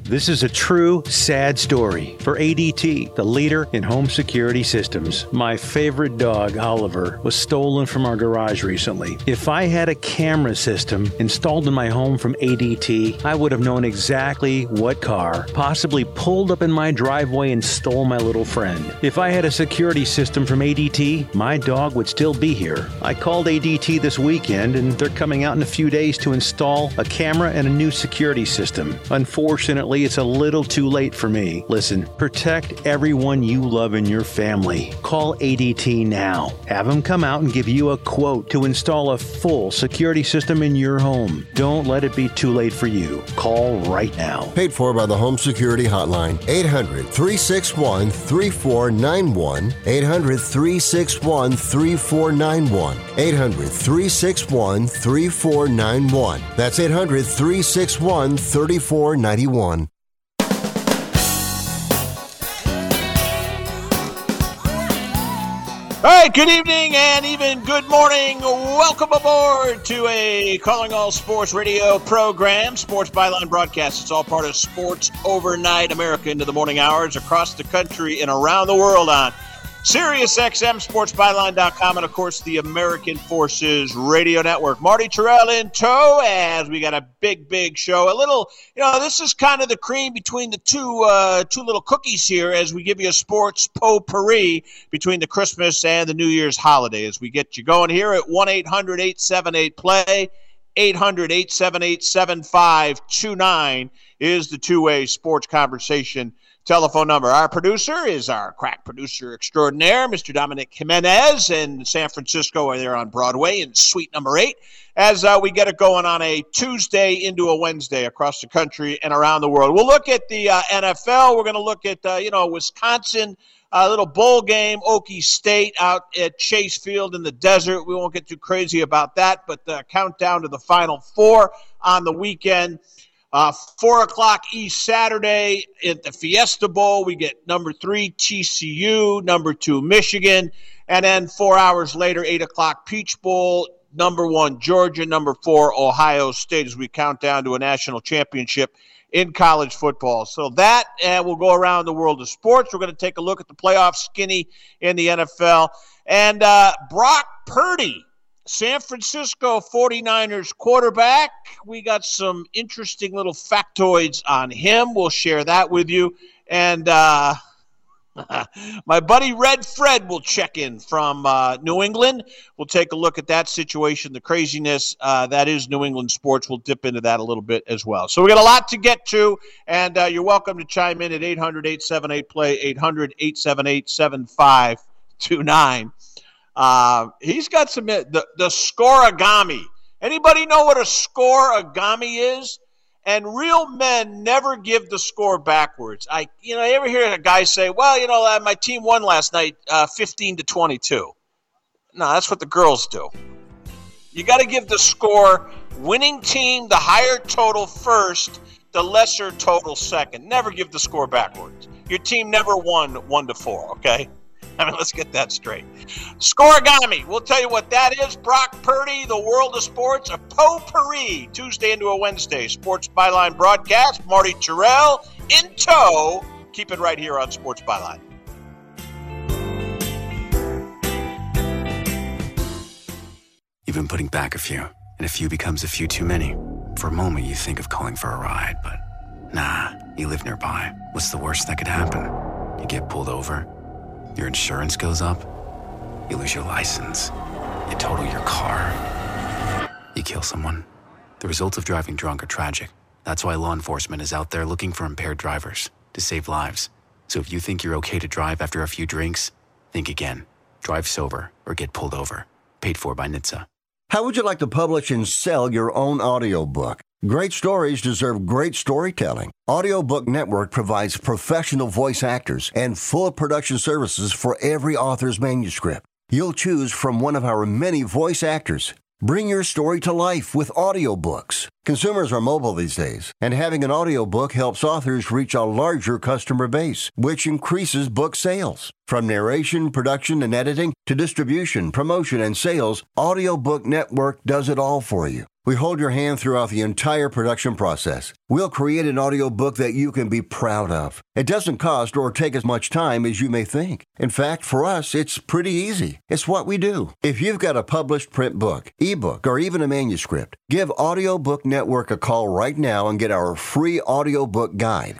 This is a true, sad story for ADT, the leader in home security systems. My favorite dog, Oliver, was stolen from our garage recently. If I had a camera system installed in my home from ADT, I would have known exactly what car possibly pulled up in my driveway and stole my little friend. If I had a security system from ADT, my dog would still be here. I called ADT this weekend, and they're coming out in a few days to install a camera and a new security system. Unfortunately, it's a little too late for me. Listen, protect everyone you love in your family. Call ADT now. Have them come out and give you a quote to install a full security system in your home. Don't let it be too late for you. Call right now. Paid for by the Home Security Hotline. 800-361-3491. 800-361-3491. 800-361-3491. That's 800-361-3491. All right, good evening and even good morning. Welcome aboard to a Calling All Sports radio program, Sports Byline broadcast. It's all part of Sports Overnight America into the morning hours across the country and around the world on SiriusXM, SportsByline.com, and, of course, the American Forces Radio Network. Marty Terrell in tow as we got a big show. A little, this is kind of the cream between the two little cookies here as we give you a sports potpourri between the Christmas and the New Year's holiday as we get you going here at 1-800-878-PLAY. 800-878-7529 is the two-way sports conversation telephone number. Our producer is our crack producer extraordinaire, Mr. Dominic Jimenez in San Francisco. They're on Broadway in suite number 8 as we get it going on a Tuesday into a Wednesday across the country and around the world. We'll look at the NFL. We're going to look at, Wisconsin, a little bowl game, Okie State out at Chase Field in the desert. We won't get too crazy about that, but the countdown to the Final Four on the weekend. 4 o'clock East Saturday at the Fiesta Bowl, we get number 3 TCU, number 2 Michigan, and then 4 hours later, 8 o'clock Peach Bowl, number 1 Georgia, number 4 Ohio State as we count down to a national championship in college football. So that, and we'll go around the world of sports. We're going to take a look at the playoff skinny in the NFL. And Brock Purdy, San Francisco 49ers quarterback. We got some interesting little factoids on him. We'll share that with you. And my buddy Red Fred will check in from New England. We'll take a look at that situation, the craziness that is New England sports. We'll dip into that a little bit as well. So we got a lot to get to, and you're welcome to chime in at 800-878-PLAY, 800-878-7529. He's got some the scoreagami. Anybody know what a scoreagami is? And real men never give the score backwards. You ever hear a guy say, "Well, my team won last night, 15-22." No, that's what the girls do. You got to give the score winning team the higher total first, the lesser total second. Never give the score backwards. Your team never won 1-4. Okay. Let's get that straight. Scoreagami. We'll tell you what that is. Brock Purdy, the world of sports, a potpourri, Tuesday into a Wednesday. Sports Byline broadcast. Marty Terrell in tow. Keep it right here on Sports Byline. You've been putting back a few, and a few becomes a few too many. For a moment, you think of calling for a ride, but nah, you live nearby. What's the worst that could happen? You get pulled over. Your insurance goes up, you lose your license, you total your car, you kill someone. The results of driving drunk are tragic. That's why law enforcement is out there looking for impaired drivers to save lives. So if you think you're okay to drive after a few drinks, think again. Drive sober or get pulled over. Paid for by NHTSA. How would you like to publish and sell your own audiobook? Great stories deserve great storytelling. Audiobook Network provides professional voice actors and full production services for every author's manuscript. You'll choose from one of our many voice actors. Bring your story to life with audiobooks. Consumers are mobile these days, and having an audiobook helps authors reach a larger customer base, which increases book sales. From narration, production, and editing to distribution, promotion, and sales, Audiobook Network does it all for you. We hold your hand throughout the entire production process. We'll create an audiobook that you can be proud of. It doesn't cost or take as much time as you may think. In fact, for us, it's pretty easy. It's what we do. If you've got a published print book, ebook, or even a manuscript, give Audiobook Network a call right now and get our free audiobook guide.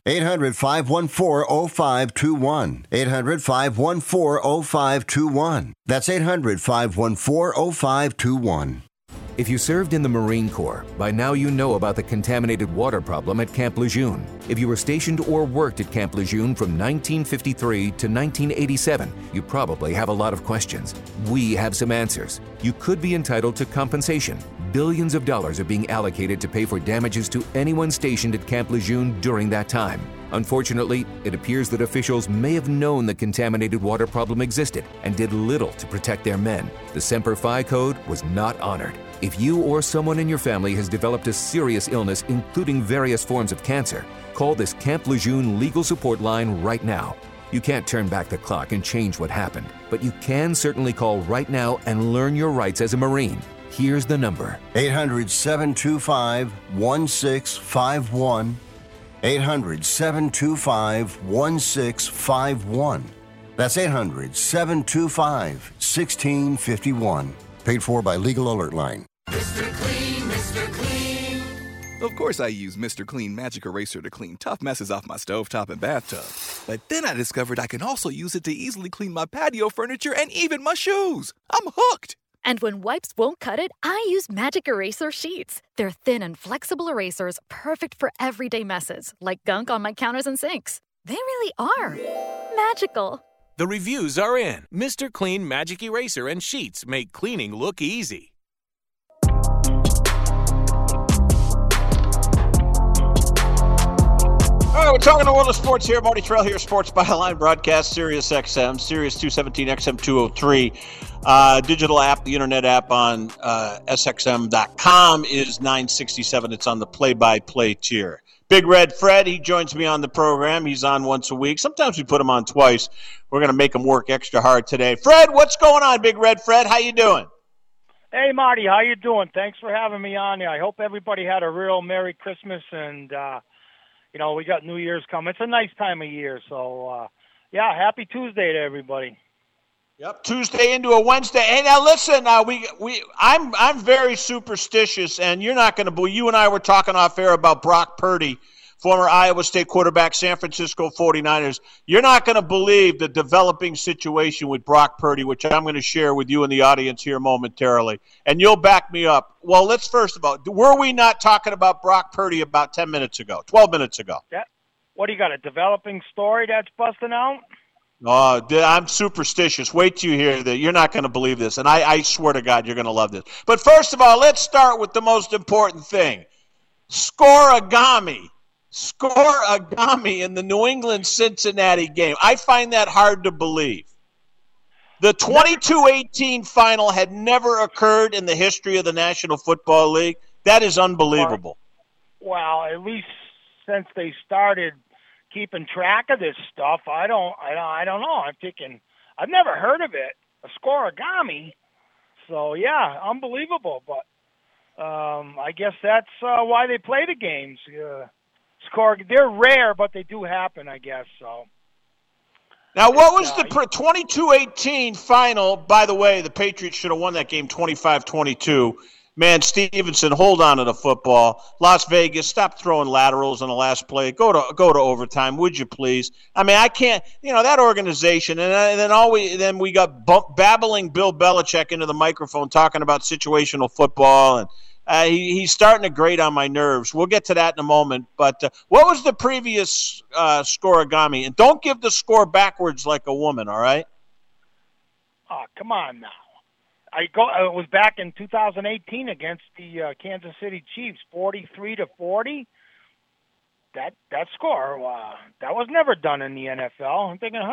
800-514-0521. 800-514-0521. That's 800-514-0521. If you served in the Marine Corps, by now you know about the contaminated water problem at Camp Lejeune. If you were stationed or worked at Camp Lejeune from 1953 to 1987, you probably have a lot of questions. We have some answers. You could be entitled to compensation. Billions of dollars are being allocated to pay for damages to anyone stationed at Camp Lejeune during that time. Unfortunately, it appears that officials may have known the contaminated water problem existed and did little to protect their men. The Semper Fi Code was not honored. If you or someone in your family has developed a serious illness, including various forms of cancer, call this Camp Lejeune legal support line right now. You can't turn back the clock and change what happened, but you can certainly call right now and learn your rights as a Marine. Here's the number. 800-725-1651. 800-725-1651. That's 800-725-1651. Paid for by Legal Alert Line. Mr. Clean, Mr. Clean. Of course I use Mr. Clean Magic Eraser to clean tough messes off my stovetop and bathtub. But then I discovered I can also use it to easily clean my patio furniture and even my shoes. I'm hooked. And when wipes won't cut it, I use Magic Eraser Sheets. They're thin and flexible erasers, perfect for everyday messes, like gunk on my counters and sinks. They really are magical. The reviews are in. Mr. Clean Magic Eraser and Sheets make cleaning look easy. All right, we're talking the world of sports here. Marty Terrell here, Sports Byline broadcast, Sirius XM, Sirius 217, XM 203. Digital app, the internet app on SXM.com is 967. It's on the play-by-play tier. Big Red Fred, he joins me on the program. He's on once a week. Sometimes we put him on twice. We're going to make him work extra hard today. Fred, what's going on, Big Red Fred? How you doing? Hey, Marty, how you doing? Thanks for having me on here. I hope everybody had a real Merry Christmas and, we got New Year's coming. It's a nice time of year. So, happy Tuesday to everybody. Yep, Tuesday into a Wednesday. Hey, now listen, I'm very superstitious, and you're not going to believe. You and I were talking off air about Brock Purdy, former Iowa State quarterback, San Francisco 49ers. You're not going to believe the developing situation with Brock Purdy, which I'm going to share with you and the audience here momentarily, and you'll back me up. Well, let's first of all, were we not talking about Brock Purdy about 10 minutes ago, 12 minutes ago? Yeah. What do you got, a developing story that's busting out? Oh, I'm superstitious. Wait till you hear that. You're not going to believe this, and I swear to God you're going to love this. But first of all, let's start with the most important thing. Scoregami in the New England-Cincinnati game. I find that hard to believe. The 22-18 final had never occurred in the history of the National Football League. That is unbelievable. Well, at least since they started keeping track of this stuff, I don't know. I'm thinking, I've never heard of it, a scoregami. So yeah, unbelievable. But I guess that's why they play the games. They're rare, but they do happen, I guess. So. Now, what was the 22-18 final? By the way, the Patriots should have won that game 25-22. Man, Stevenson, hold on to the football. Las Vegas, stop throwing laterals on the last play. Go to overtime, would you please? I mean, I can't. That organization, and then we got babbling Bill Belichick into the microphone talking about situational football, and he's starting to grate on my nerves. We'll get to that in a moment. But what was the previous scoregami? And don't give the score backwards like a woman, all right? Oh, come on now. It was back in 2018 against the Kansas City Chiefs, 43-40. That score, that was never done in the NFL. I'm thinking,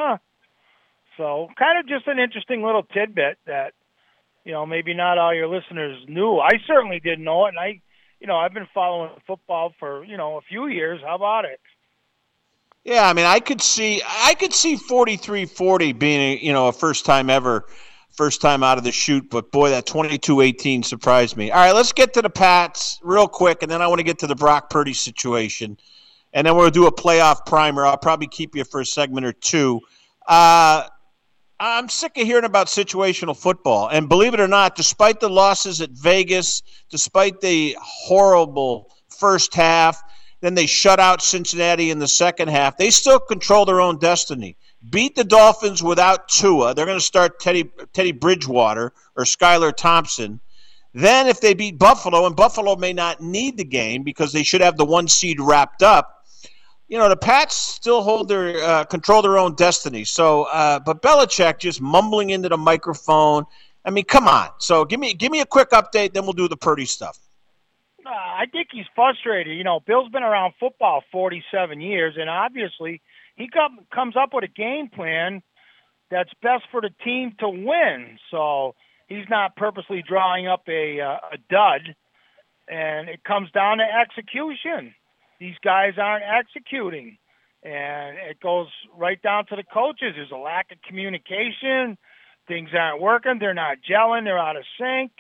So kind of just an interesting little tidbit that, maybe not all your listeners knew. I certainly didn't know it, and I I've been following football for, a few years. How about it? Yeah, I mean, I could see 43-40 being, a first time out of the chute, but boy, that 22-18 surprised me. All right, let's get to the Pats real quick, and then I want to get to the Brock Purdy situation, and then we'll do a playoff primer. I'll probably keep you for a segment or two. I'm sick of hearing about situational football, and believe it or not, despite the losses at Vegas, despite the horrible first half, then they shut out Cincinnati in the second half. They still control their own destiny. Beat the Dolphins without Tua. They're going to start Teddy Bridgewater or Skylar Thompson. Then if they beat Buffalo, and Buffalo may not need the game because they should have the 1 seed wrapped up, the Pats still control their own destiny. So, but Belichick just mumbling into the microphone. I mean, come on. So give me a quick update, then we'll do the Purdy stuff. I think he's frustrated. Bill's been around football 47 years, and obviously he comes up with a game plan that's best for the team to win. So he's not purposely drawing up a dud, and it comes down to execution. These guys aren't executing, and it goes right down to the coaches. There's a lack of communication. Things aren't working. They're not gelling. They're out of sync.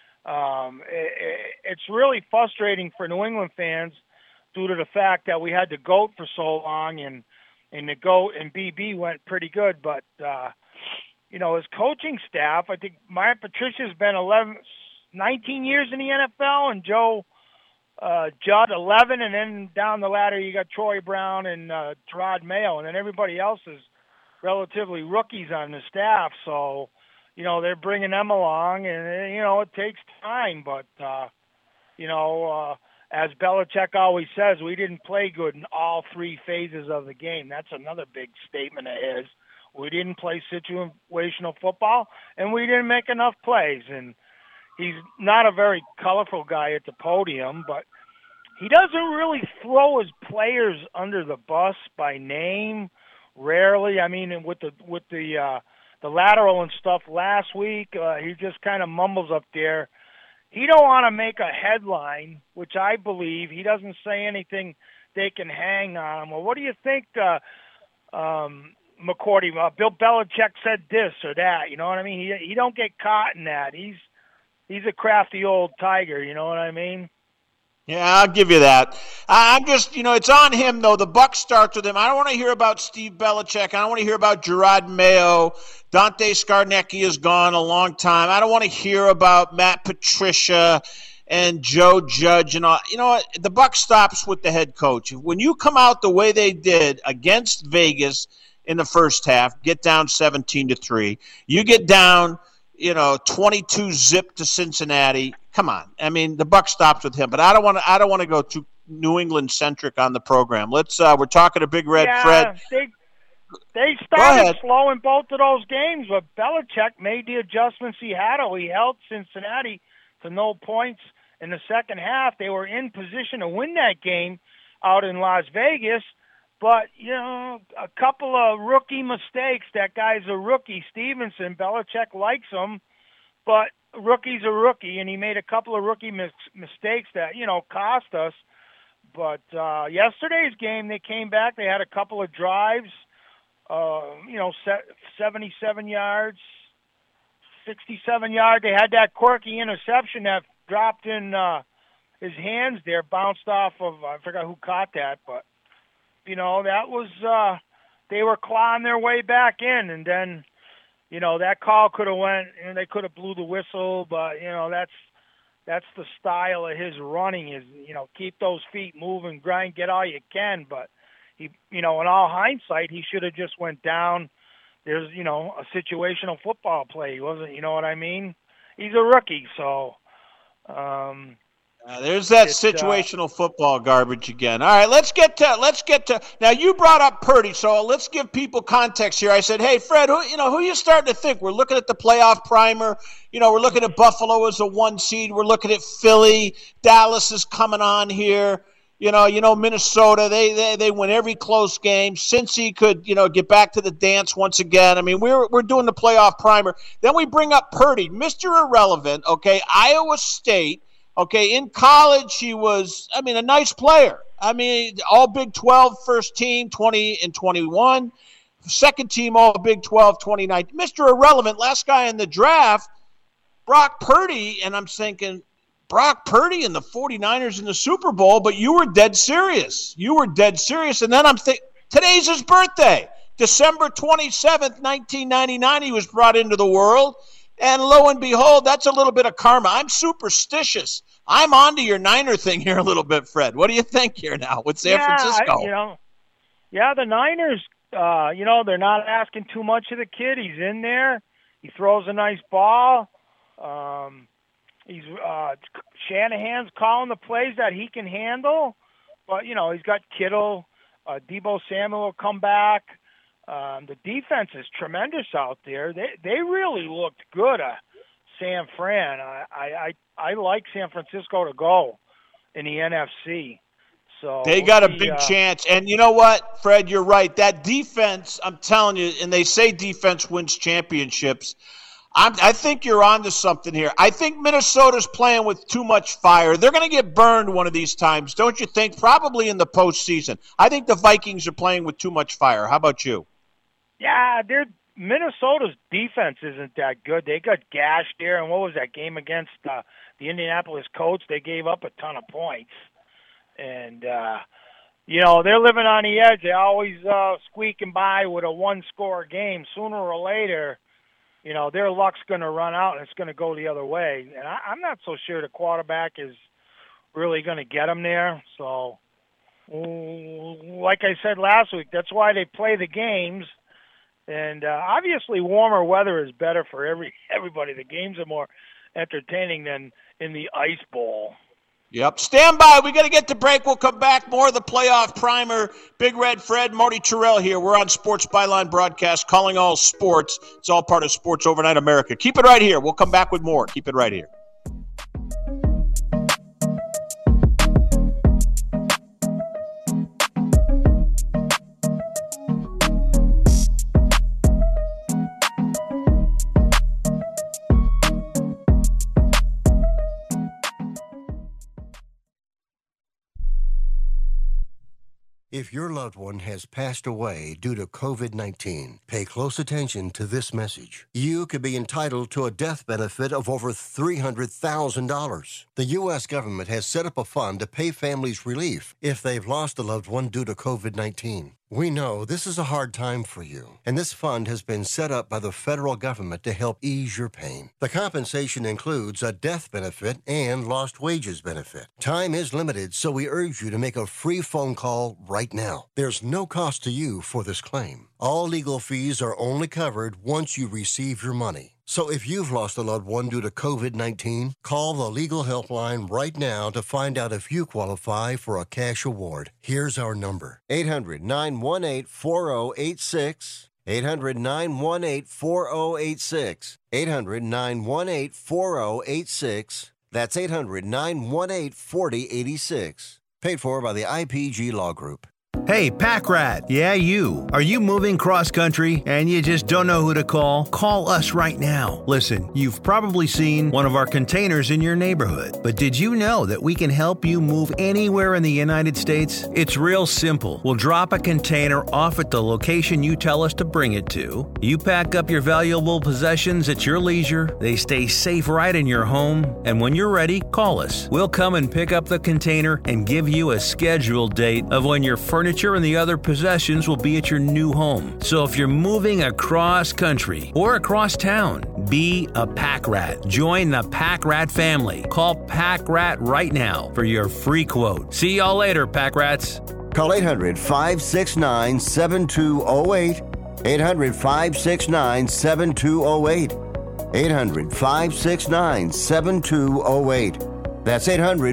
It's really frustrating for New England fans due to the fact that we had the GOAT for so long, and the GOAT and BB went pretty good. But, his coaching staff, I think Matt Patricia's been 19 years in the NFL, and Joe Judd 11, and then down the ladder you got Troy Brown and Gerard Mayo, and then everybody else is relatively rookies on the staff. So, they're bringing them along, and, it takes time. But, as Belichick always says, we didn't play good in all 3 phases of the game. That's another big statement of his. We didn't play situational football, and we didn't make enough plays. And he's not a very colorful guy at the podium, but he doesn't really throw his players under the bus by name, rarely. I mean, with the lateral and stuff last week, he just kind of mumbles up there. He don't want to make a headline, which I believe. He doesn't say anything they can hang on. Well, what do you think, McCourty? Bill Belichick said this or that. You know what I mean? He don't get caught in that. He's a crafty old tiger. You know what I mean? Yeah, I'll give you that. I'm just, it's on him, though. The buck starts with him. I don't want to hear about Steve Belichick. I don't want to hear about Gerard Mayo. Dante Scarnecchia is gone a long time. I don't want to hear about Matt Patricia and Joe Judge and all. You know what? The buck stops with the head coach. When you come out the way they did against Vegas in the first half, get down 17-3, you get down 22 zip to Cincinnati. Come on. I mean, the buck stops with him, but I don't want to go too New England centric on the program. Let's we're talking to Big Red Fred. They started slow in both of those games, but Belichick made the adjustments he had to. He held Cincinnati to no points in the second half. They were in position to win that game out in Las Vegas. But, a couple of rookie mistakes. That guy's a rookie, Stevenson. Belichick likes him, but rookie's a rookie, and he made a couple of rookie mistakes that, cost us. But yesterday's game, they came back. They had a couple of drives, 77 yards, 67 yards. They had that quirky interception that dropped in his hands there, bounced off of, I forgot who caught that, but that was they were clawing their way back in, and then that call could have went, and they could have blew the whistle, but that's the style of his running is keep those feet moving, grind, get all you can. But he, in all hindsight, he should have just went down. There's a situational football play. He wasn't, you know what I mean? He's a rookie, so. There's that situational football garbage again. All right, let's get to. Now you brought up Purdy, so let's give people context here. I said, hey Fred, who you starting to think? We're looking at the playoff primer. We're looking at Buffalo as a 1 seed. We're looking at Philly. Dallas is coming on here. Minnesota. They win every close game. Cincy could get back to the dance once again. I mean, we're doing the playoff primer. Then we bring up Purdy, Mr. Irrelevant. Okay, Iowa State. Okay, in college, he was, a nice player. All Big 12 first team, 20 and 21. Second team All Big 12, 2019. Mr. Irrelevant, last guy in the draft, Brock Purdy, and I'm thinking, Brock Purdy and the 49ers in the Super Bowl, but you were dead serious. And then I'm thinking, today's his birthday. December 27th, 1999, he was brought into the world. And lo and behold, that's a little bit of karma. I'm superstitious. I'm onto your Niner thing here a little bit, Fred. What do you think here now with San Francisco? The Niners, they're not asking too much of the kid. He's in there. He throws a nice ball. Shanahan's calling the plays that he can handle. But, he's got Kittle. Deebo Samuel will come back. The defense is tremendous out there. They really looked good at San Fran. I like San Francisco to go in the NFC. So they got a big chance. And you know what, Fred, you're right. That defense, I'm telling you, and they say defense wins championships. I think you're onto something here. I think Minnesota's playing with too much fire. They're going to get burned one of these times, don't you think? Probably in the postseason. I think the Vikings are playing with too much fire. How about you? Yeah, Minnesota's defense isn't that good. They got gashed there, and what was that game against the Indianapolis Colts? They gave up a ton of points. And, they're living on the edge. They always squeaking by with a one-score game. Sooner or later, their luck's going to run out, and it's going to go the other way. And I'm not so sure the quarterback is really going to get them there. So, like I said last week, that's why they play the games. And obviously warmer weather is better for everybody. The games are more entertaining than in the ice bowl. Yep. Stand by. We got to get to break. We'll come back. More of the playoff primer. Big Red Fred, Marty Terrell here. We're on Sports Byline Broadcast, calling all sports. It's all part of Sports Overnight America. Keep it right here. We'll come back with more. Keep it right here. If your loved one has passed away due to COVID-19, pay close attention to this message. You could be entitled to a death benefit of over $300,000. The U.S. government has set up a fund to pay families relief if they've lost a loved one due to COVID-19. We know this is a hard time for you, and this fund has been set up by the federal government to help ease your pain. The compensation includes a death benefit and lost wages benefit. Time is limited, so we urge you to make a free phone call right now. There's no cost to you for this claim. All legal fees are only covered once you receive your money. So if you've lost a loved one due to COVID-19, call the legal helpline right now to find out if you qualify for a cash award. Here's our number: 800-918-4086. 800-918-4086. 800-918-4086. That's 800-918-4086. Paid for by the IPG Law Group. Hey, Pack Rat. Yeah, you. Are you moving cross-country and you just don't know who to call? Call us right now. Listen, you've probably seen one of our containers in your neighborhood. But did you know that we can help you move anywhere in the United States? It's real simple. We'll drop a container off at the location you tell us to bring it to. You pack up your valuable possessions at your leisure. They stay safe right in your home. And when you're ready, call us. We'll come and pick up the container and give you a scheduled date of when your furniture and the other possessions will be at your new home. So if you're moving across country or across town, be a Pack Rat. Join the Pack Rat family. Call Pack Rat right now for your free quote. See y'all later, Pack Rats. Call 800-569-7208. 800-569-7208. 800-569-7208. That's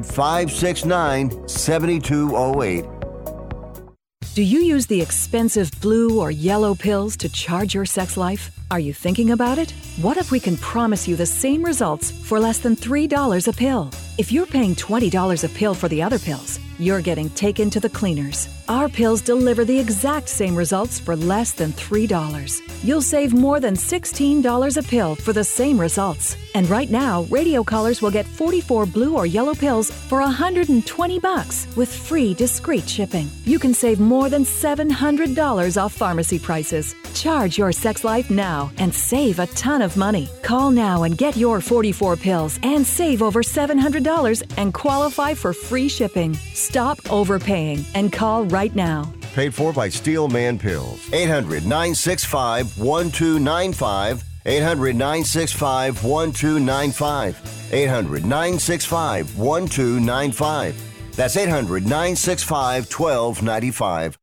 800-569-7208. Do you use the expensive blue or yellow pills to charge your sex life? Are you thinking about it? What if we can promise you the same results for less than $3 a pill? If you're paying $20 a pill for the other pills, you're getting taken to the cleaners. Our pills deliver the exact same results for less than $3. You'll save more than $16 a pill for the same results. And right now, radio callers will get 44 blue or yellow pills for $120 with free discreet shipping. You can save more than $700 off pharmacy prices. Charge your sex life now and save a ton of money. Call now and get your 44 pills and save over $700 and qualify for free shipping. Stop overpaying and call right now. Paid for by Steelman Pills. 800-965-1295. 800-965-1295. 800-965-1295. That's 800-965-1295.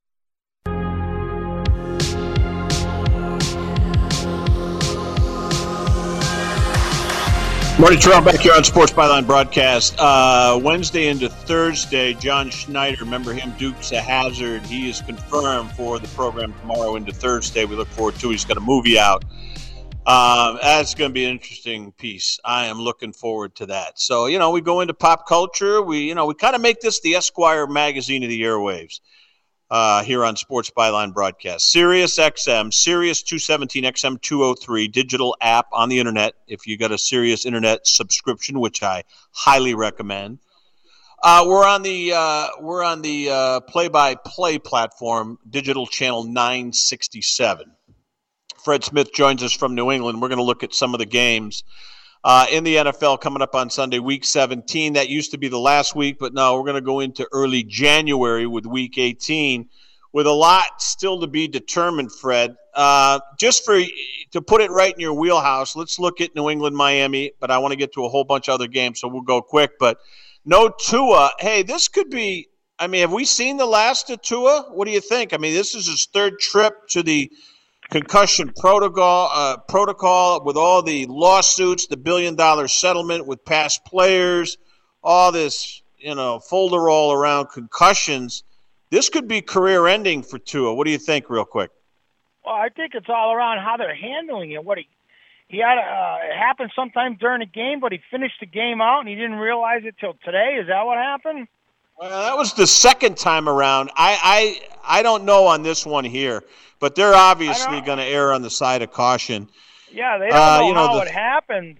Marty Terrell back here on Sports Byline Broadcast. Wednesday into Thursday, John Schneider, remember him, Dukes of Hazzard. He is confirmed for the program tomorrow into Thursday. We look forward to it. He's got a movie out. That's going to be an interesting piece. I am looking forward to that. So, we go into pop culture. We kind of make this the Esquire magazine of the airwaves. Here on Sports Byline Broadcast. Sirius XM, Sirius 217 XM 203, digital app on the internet. If you got a Sirius internet subscription, which I highly recommend. We're on the play-by-play platform, digital channel 967. Fred Smith joins us from New England. We're going to look at some of the games in the NFL coming up on Sunday, Week 17. That used to be the last week, but no, we're going to go into early January with Week 18 with a lot still to be determined, Fred. Just to put it right in your wheelhouse, let's look at New England, Miami, but I want to get to a whole bunch of other games, so we'll go quick. But no Tua. Hey, this could be – have we seen the last of Tua? What do you think? This is his third trip to the – concussion protocol with all the lawsuits, the $1 billion settlement with past players, all this, folderol around concussions. This could be career-ending for Tua. What do you think, real quick? Well, I think it's all around how they're handling it. What he had it happened sometime during the game, but he finished the game out and he didn't realize it till today. Is that what happened? Well, that was the second time around. I don't know on this one here. But they're obviously going to err on the side of caution. Yeah, they don't know how it happened.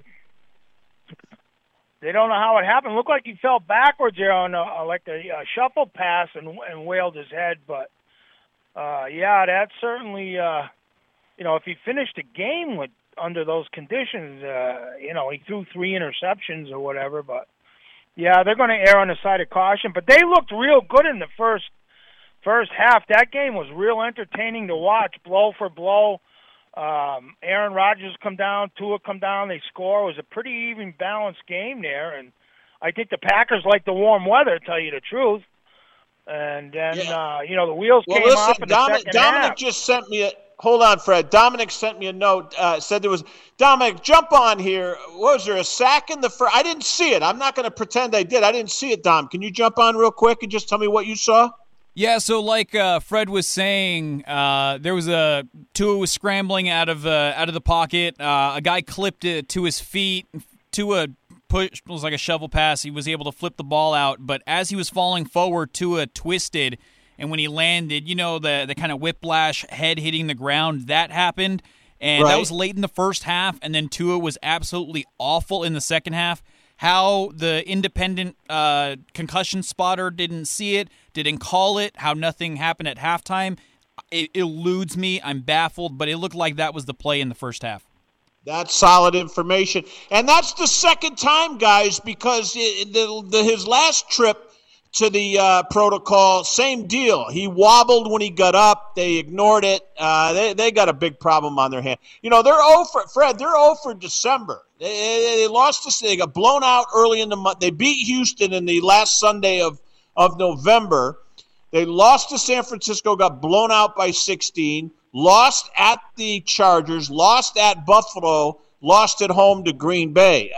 They don't know how it happened. It looked like he fell backwards there on a shuffle pass and wailed his head. But, that's certainly, if he finished the game under those conditions, he threw 3 interceptions or whatever. But, yeah, they're going to err on the side of caution. But they looked real good in the first half. That game was real entertaining to watch, blow for blow. Aaron Rodgers come down, Tua come down, they score. It was a pretty even, balanced game there, and I think the Packers like the warm weather, to tell you the truth. And then, the wheels came off in the second Dominic half. Just sent me a – hold on, Fred. Dominic sent me a note, said there was – Dominic, jump on here. Was there a sack in the first – I didn't see it. I'm not going to pretend I did. I didn't see it, Dom. Can you jump on real quick and just tell me what you saw? Yeah, so like Fred was saying, there was Tua was scrambling out of the pocket. A guy clipped it to his feet. Tua was like a shovel pass. He was able to flip the ball out, but as he was falling forward, Tua twisted, and when he landed, the kind of whiplash, head hitting the ground, that happened, and that was late in the first half, and then Tua was absolutely awful in the second half. How the independent concussion spotter didn't see it, didn't call it, how nothing happened at halftime, it eludes me. I'm baffled, but it looked like that was the play in the first half. That's solid information. And that's the second time, guys, because his last trip to the protocol, same deal. He wobbled when he got up. They ignored it. They got a big problem on their hand. They're 0 for, Fred, they're 0 for December. They lost this. They got blown out early in the month. They beat Houston in the last Sunday of November. They lost to San Francisco, got blown out by 16, lost at the Chargers, lost at Buffalo, lost at home to Green Bay.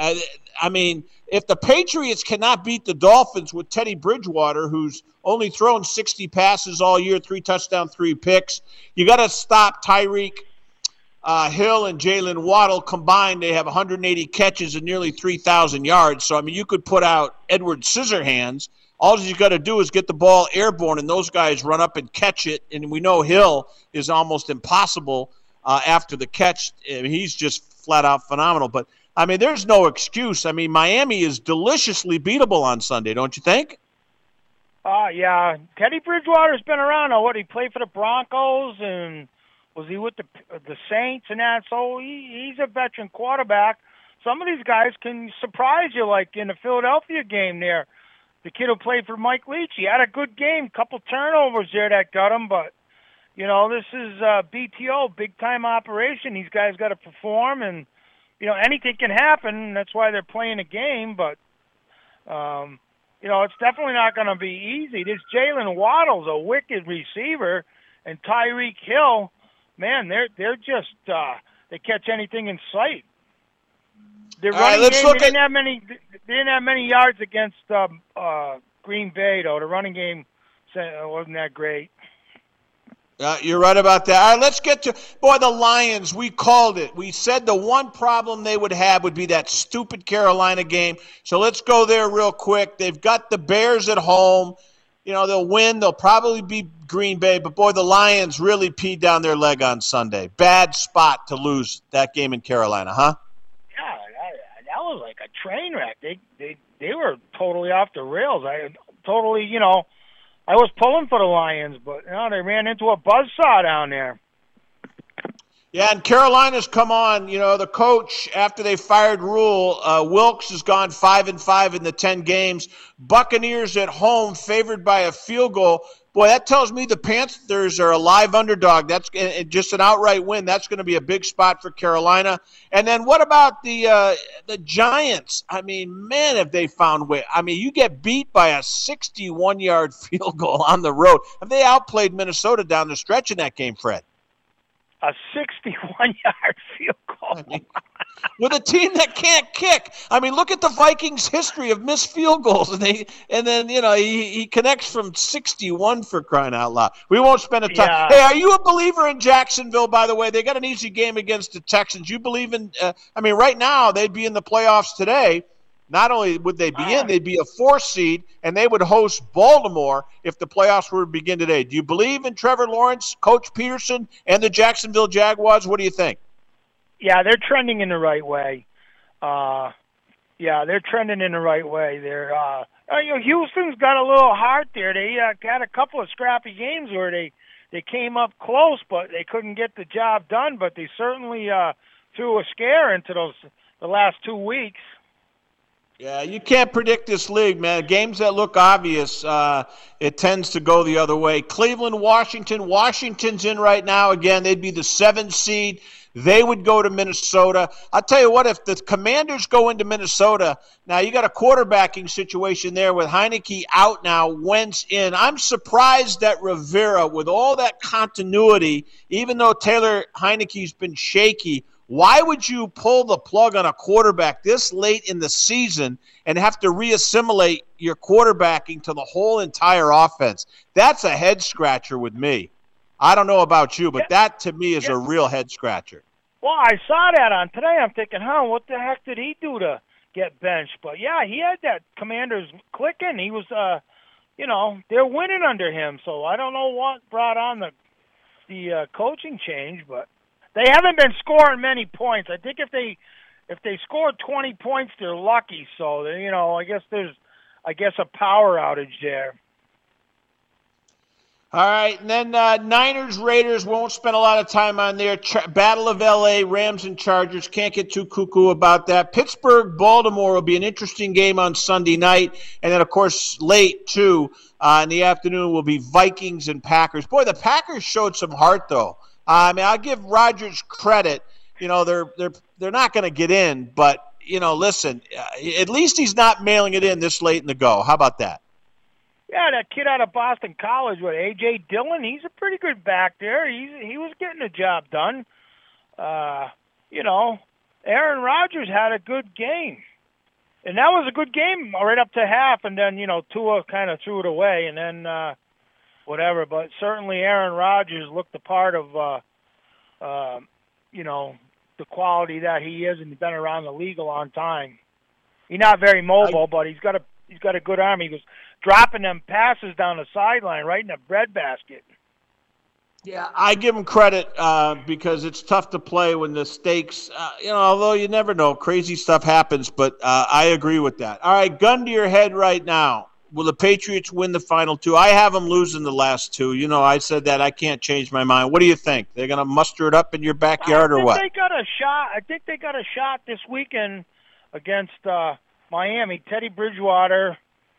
If the Patriots cannot beat the Dolphins with Teddy Bridgewater, who's only thrown 60 passes all year, 3 touchdowns, 3 picks, you got to stop Tyreek Hill and Jalen Waddle combined. They have 180 catches and nearly 3,000 yards. So, you could put out Edward Scissorhands All you got to do is get the ball airborne, and those guys run up and catch it. And we know Hill is almost impossible after the catch. He's just flat out phenomenal. But, I mean, there's no excuse. I mean, Miami is deliciously beatable on Sunday, don't you think? Yeah. Teddy Bridgewater's been around. He played for the Broncos, and was he with the Saints and that? So he's a veteran quarterback. Some of these guys can surprise you, like in the Philadelphia game there. The kid who played for Mike Leach, he had a good game, couple turnovers there that got him, but, this is BTO, big-time operation. These guys got to perform, and, anything can happen. That's why they're playing a game, but, it's definitely not going to be easy. This Jalen Waddle's a wicked receiver, and Tyreek Hill, man, they're just they catch anything in sight. Their running game, they didn't have many yards against Green Bay, though. The running game wasn't that great. You're right about that. All right, let's get to the Lions. We called it. We said the one problem they would have would be that stupid Carolina game. So let's go there real quick. They've got the Bears at home. They'll win. They'll probably beat Green Bay. But, boy, the Lions really peed down their leg on Sunday. Bad spot to lose that game in Carolina, huh? Yeah, that was like a train wreck. They were totally off the rails. I was pulling for the Lions, but they ran into a buzzsaw down there. Yeah, and Carolina's come on. The coach, after they fired Rule, Wilkes has gone 5-5 in the 10 games. Buccaneers at home, favored by a field goal. Boy, that tells me the Panthers are a live underdog. That's just an outright win. That's going to be a big spot for Carolina. And then what about the Giants? I mean, man, have they found way. I mean, you get beat by a 61-yard field goal on the road. Have they outplayed Minnesota down the stretch in that game, Fred? A 61-yard field goal. I mean, with a team that can't kick. I mean, look at the Vikings' history of missed field goals, and then he connects from 61 for crying out loud. We won't spend a time. Yeah. Hey, are you a believer in Jacksonville? By the way, they got an easy game against the Texans. You believe in? Right now they'd be in the playoffs today. Not only would they be in, they'd be a 4th seed, and they would host Baltimore if the playoffs were to begin today. Do you believe in Trevor Lawrence, Coach Peterson, and the Jacksonville Jaguars? What do you think? Yeah, they're trending in the right way. They're trending in the right way. They're, Houston's got a little heart there. They had a couple of scrappy games where they came up close, but they couldn't get the job done. But they certainly threw a scare into the last 2 weeks. Yeah, you can't predict this league, man. Games that look obvious, it tends to go the other way. Cleveland, Washington. Washington's in right now. Again, they'd be the 7th seed. They would go to Minnesota. I'll tell you what, if the Commanders go into Minnesota, now you got a quarterbacking situation there with Heineke out now, Wentz in. I'm surprised that Rivera, with all that continuity, even though Taylor Heineke's been shaky, why would you pull the plug on a quarterback this late in the season and have to reassimilate your quarterbacking to the whole entire offense? That's a head-scratcher with me. I don't know about you, but that to me is a real head-scratcher. Well, I saw that on today. I'm thinking, what the heck did he do to get benched? But, yeah, he had that Commanders clicking. He was, they're winning under him. So I don't know what brought on the coaching change, but they haven't been scoring many points. I think if they scored 20 points, they're lucky. So, I guess there's a power outage there. All right, and then Niners, Raiders, won't spend a lot of time on there. Battle of L.A., Rams and Chargers, can't get too cuckoo about that. Pittsburgh, Baltimore will be an interesting game on Sunday night. And then, of course, late, too, in the afternoon will be Vikings and Packers. Boy, the Packers showed some heart, though. I'll give Rodgers credit. They're not going to get in, but, listen, at least he's not mailing it in this late in the go. How about that? Yeah, that kid out of Boston College, A.J. Dillon, he's a pretty good back there. He was getting the job done. Aaron Rodgers had a good game. And that was a good game right up to half, and then, Tua kind of threw it away, and then whatever. But certainly Aaron Rodgers looked the part of, the quality that he is, and he's been around the league a long time. He's not very mobile, but he's got a good arm. He goes, dropping them passes down the sideline right in the breadbasket. Yeah, I give him credit because it's tough to play when the stakes, although you never know, crazy stuff happens, but I agree with that. All right, gun to your head right now. Will the Patriots win the final two? I have them losing the last two. I said that. I can't change my mind. What do you think? They're going to muster it up in your backyard or what? They got a shot. I think they got a shot this weekend against Miami. Teddy Bridgewater,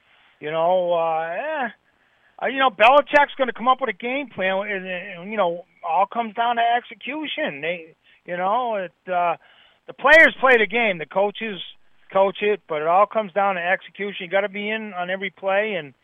Belichick's going to come up with a game plan, and all comes down to execution. The players play the game, the coaches coach it, but it all comes down to execution. You got to be in on every play, and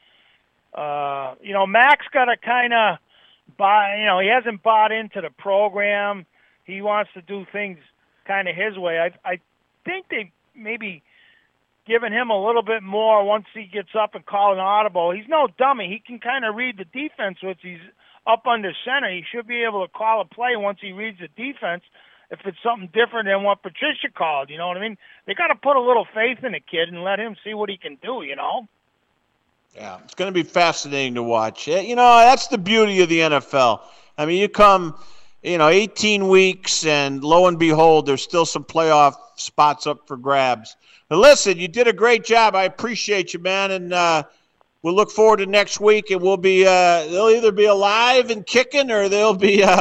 Mac's got to kind of buy. He hasn't bought into the program. He wants to do things kind of his way. I think they maybe giving him a little bit more once he gets up and call an audible. He's no dummy. He can kind of read the defense once he's up under center. He should be able to call a play once he reads the defense if it's something different than what Patricia called. You know what I mean? They got to put a little faith in the kid and let him see what he can do, Yeah, it's going to be fascinating to watch. That's the beauty of the NFL. I mean, you come, 18 weeks, and lo and behold, there's still some playoff spots up for grabs. But listen, you did a great job. I appreciate you, man, and we'll look forward to next week. And we'll be they'll either be alive and kicking, or they're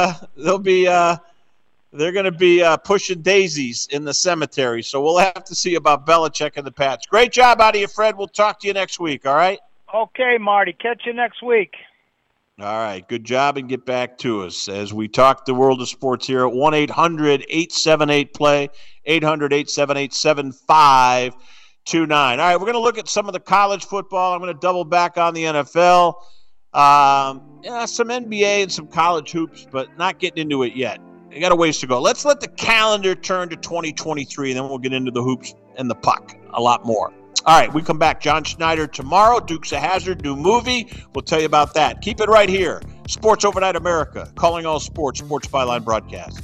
going to be pushing daisies in the cemetery. So we'll have to see about Belichick and the Pats. Great job out of you, Fred. We'll talk to you next week. All right. Okay, Marty. Catch you next week. All right, good job, and get back to us as we talk the world of sports here at 1-800-878-PLAY, 800-878-7529. All right, we're going to look at some of the college football. I'm going to double back on the NFL. Some NBA and some college hoops, but not getting into it yet. We got a ways to go. Let's let the calendar turn to 2023, and then we'll get into the hoops and the puck a lot more. All right, we come back. John Schneider tomorrow. Dukes of Hazzard, new movie. We'll tell you about that. Keep it right here. Sports Overnight America, calling all sports, Sports Byline broadcast.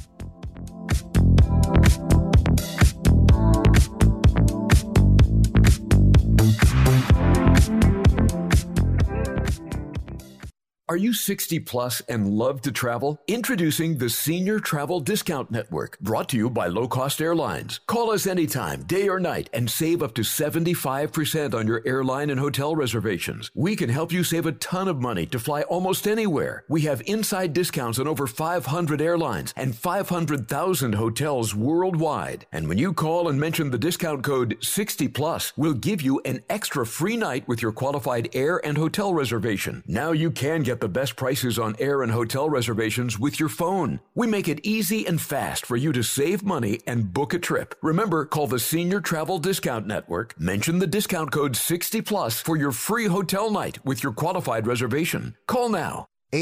Are you 60 plus and love to travel? Introducing the Senior Travel Discount Network, brought to you by Low Cost Airlines. Call us anytime, day or night, and save up to 75% on your airline and hotel reservations. We can help you save a ton of money to fly almost anywhere. We have inside discounts on over 500 airlines and 500,000 hotels worldwide. And when you call and mention the discount code 60 plus, we'll give you an extra free night with your qualified air and hotel reservation. Now you can get the best prices on air and hotel reservations with your phone. We make it easy and fast for you to save money and book a trip. Remember, call the Senior Travel Discount Network, mention the discount code 60+ for your free hotel night with your qualified reservation. Call now.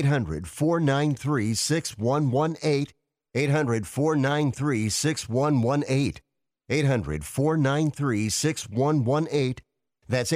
800-493-6118. 800-493-6118. 800-493-6118. That's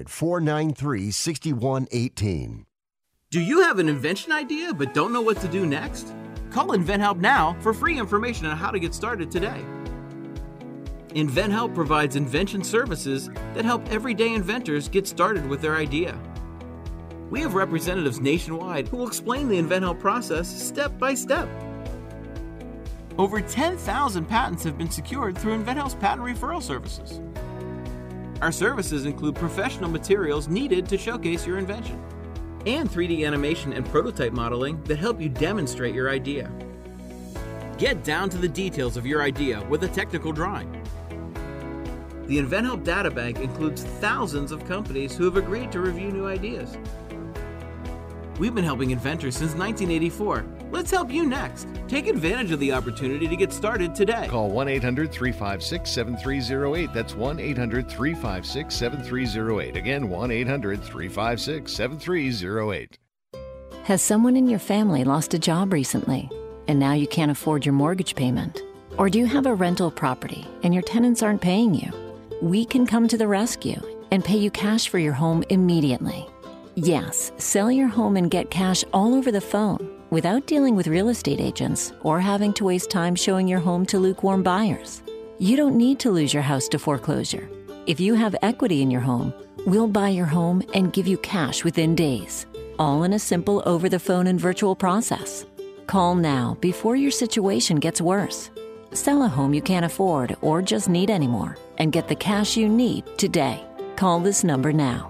800-493-6118. Do you have an invention idea but don't know what to do next? Call InventHelp now for free information on how to get started today. InventHelp provides invention services that help everyday inventors get started with their idea. We have representatives nationwide who will explain the InventHelp process step by step. Over 10,000 patents have been secured through InventHelp's patent referral services. Our services include professional materials needed to showcase your invention, and 3D animation and prototype modeling that help you demonstrate your idea. Get down to the details of your idea with a technical drawing. The InventHelp Data Bank includes thousands of companies who have agreed to review new ideas. We've been helping inventors since 1984. Let's help you next. Take advantage of the opportunity to get started today. Call 1-800-356-7308. That's 1-800-356-7308. Again, 1-800-356-7308. Has someone in your family lost a job recently, and now you can't afford your mortgage payment? Or do you have a rental property and your tenants aren't paying you? We can come to the rescue and pay you cash for your home immediately. Yes, sell your home and get cash all over the phone without dealing with real estate agents or having to waste time showing your home to lukewarm buyers. You don't need to lose your house to foreclosure. If you have equity in your home, We'll buy your home and give you cash within days, all in a simple over-the-phone and virtual process. Call now before your situation gets worse. Sell a home you can't afford or just need anymore and get the cash you need today. Call this number now.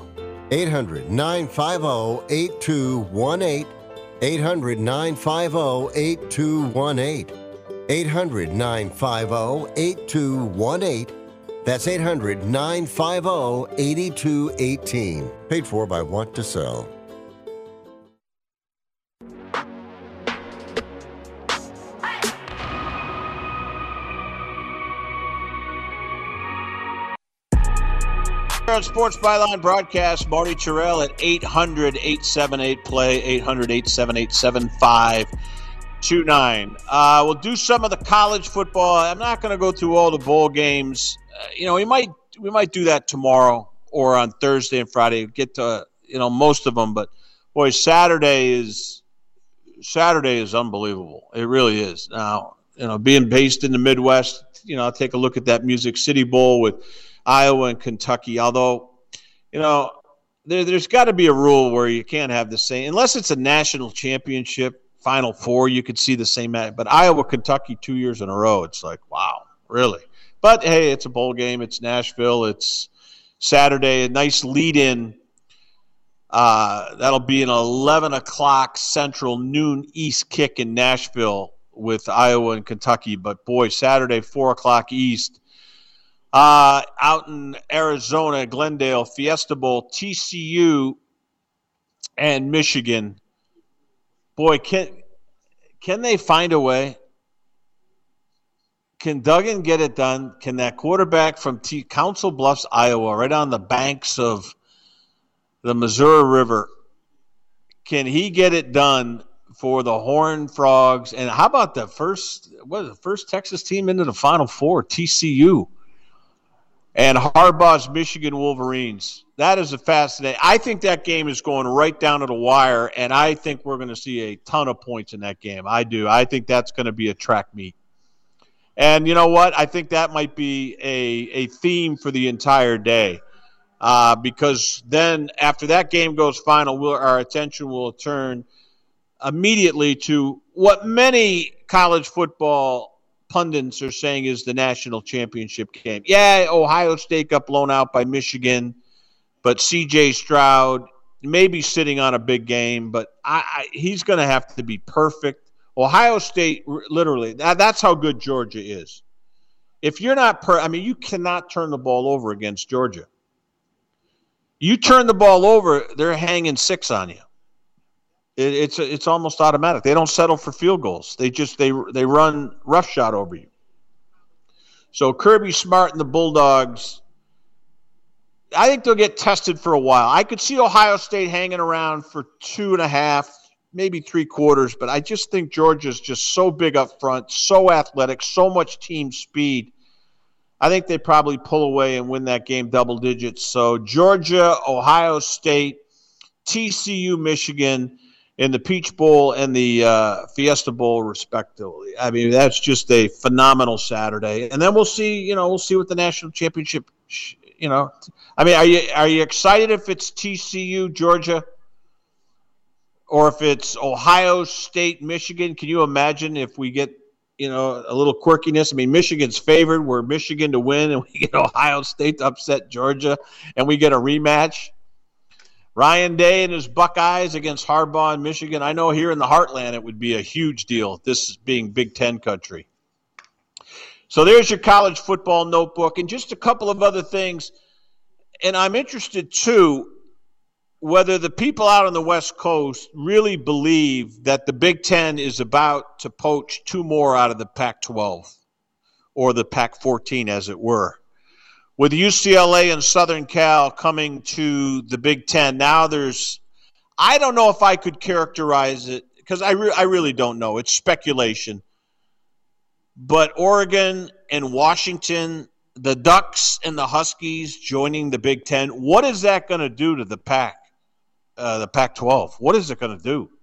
800-950-8218. 800-950-8218. 800-950-8218. That's 800-950-8218. Paid for by Want to Sell. Sports Byline broadcast, Marty Terrell at 800-878-PLAY, 800-878-7529. We'll do some of the college football. I'm not going to go through all the bowl games. We might do that tomorrow or on Thursday and Friday. Get to most of them, but boy, Saturday is unbelievable. It really is. Now, being based in the Midwest, I'll take a look at that Music City Bowl with Iowa and Kentucky, although, there's got to be a rule where you can't have the same, unless it's a national championship, Final Four, you could see the same match. But Iowa, Kentucky 2 years in a row, it's like, wow, really? But, hey, it's a bowl game. It's Nashville. It's Saturday, a nice lead-in. That'll be an 11 o'clock Central, noon East kick in Nashville with Iowa and Kentucky. But, boy, Saturday, 4 o'clock East. Out in Arizona, Glendale, Fiesta Bowl, TCU and Michigan. Boy, can they find a way? Can Duggan get it done? Can that quarterback from Council Bluffs, Iowa, right on the banks of the Missouri River, can he get it done for the Horned Frogs? And how about the first Texas team into the Final Four, TCU? And Harbaugh's Michigan Wolverines. That is a fascinating. I think that game is going right down to the wire, and I think we're going to see a ton of points in that game. I do. I think that's going to be a track meet. And you know what? I think that might be a theme for the entire day, because then after that game goes final, our attention will turn immediately to what many college football pundits are saying is the national championship game. Yeah, Ohio State got blown out by Michigan, but C.J. Stroud may be sitting on a big game, but he's going to have to be perfect. Ohio State, literally, that's how good Georgia is. If you're not you cannot turn the ball over against Georgia. You turn the ball over, they're hanging 6 on you. It's almost automatic. They don't settle for field goals. They run roughshod over you. So Kirby Smart and the Bulldogs, I think they'll get tested for a while. I could see Ohio State hanging around for 2.5, maybe 3 quarters, but I just think Georgia's just so big up front, so athletic, so much team speed. I think they probably pull away and win that game double digits. So Georgia, Ohio State, TCU, Michigan, in the Peach Bowl and the Fiesta Bowl, respectively. I mean, that's just a phenomenal Saturday. And then we'll see what the national championship, I mean, are you excited if it's TCU, Georgia, or if it's Ohio State, Michigan? Can you imagine if we get, a little quirkiness? I mean, Michigan's favored. We're Michigan to win, and we get Ohio State to upset Georgia, and we get a rematch. Ryan Day and his Buckeyes against Harbaugh and Michigan. I know here in the heartland it would be a huge deal, this is being Big Ten country. So there's your college football notebook. And just a couple of other things. And I'm interested, too, whether the people out on the West Coast really believe that the Big Ten is about to poach 2 more out of the Pac-12, or the Pac-14, as it were. With UCLA and Southern Cal coming to the Big Ten, now I don't know if I could characterize it, because I really don't know. It's speculation. But Oregon and Washington, the Ducks and the Huskies joining the Big Ten, what is that going to do to the Pac-12? What is it going to do?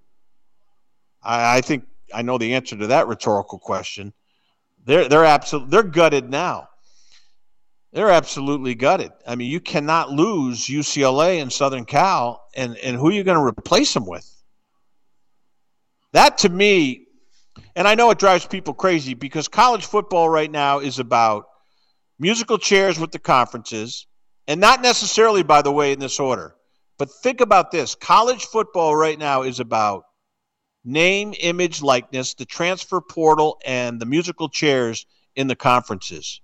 I think I know the answer to that rhetorical question. They're gutted now. They're absolutely gutted. I mean, you cannot lose UCLA and Southern Cal, and who are you going to replace them with? That, to me, and I know it drives people crazy because college football right now is about musical chairs with the conferences, and not necessarily, by the way, in this order. But think about this. College football right now is about name, image, likeness, the transfer portal, and the musical chairs in the conferences.